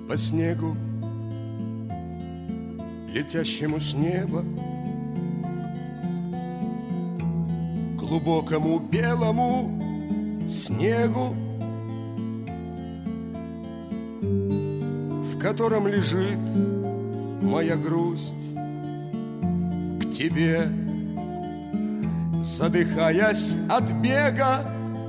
по снегу, летящему с неба, глубокому белому снегу, в котором лежит моя грусть к тебе, задыхаясь от бега,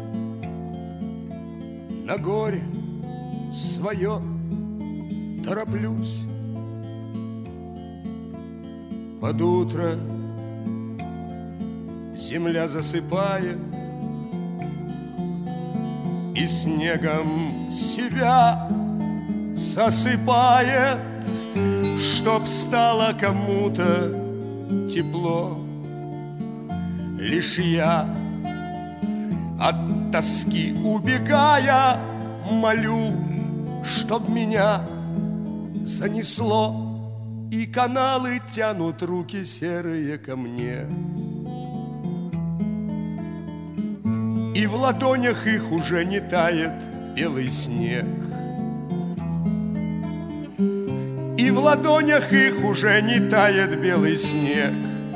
на горе свое тороплюсь. Под утро земля засыпает и снегом себя засыпает, чтоб стало кому-то тепло. Лишь я, от тоски убегая, молю, чтоб меня занесло, и каналы тянут руки серые ко мне. И в ладонях их уже не тает белый снег, и в ладонях их уже не тает белый снег.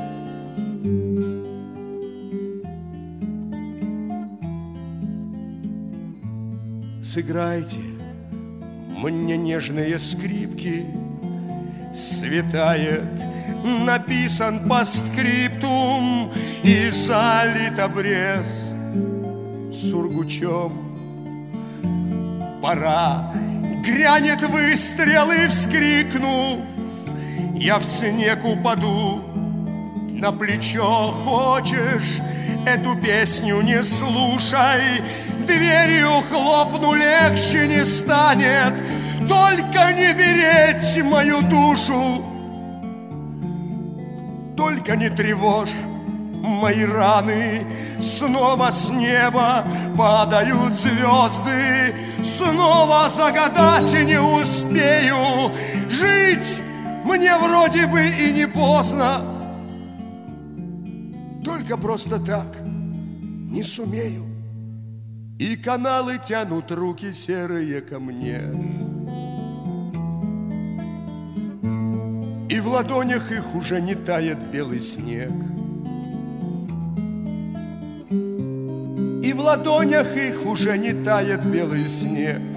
Сыграйте мне нежные скрипки, светает написан постскриптум и залит обрез сургучом. Пора, грянет выстрел, и вскрикнув, я в снег упаду на плечо. Хочешь, эту песню не слушай, дверью хлопну, легче не станет. Только не беречь мою душу, только не тревожь мои раны. Снова с неба падают звезды, снова загадать не успею. Жить мне вроде бы и не поздно, только просто так не сумею. И каналы тянут руки серые ко мне, и в ладонях их уже не тает белый снег, и в ладонях их уже не тает белый снег.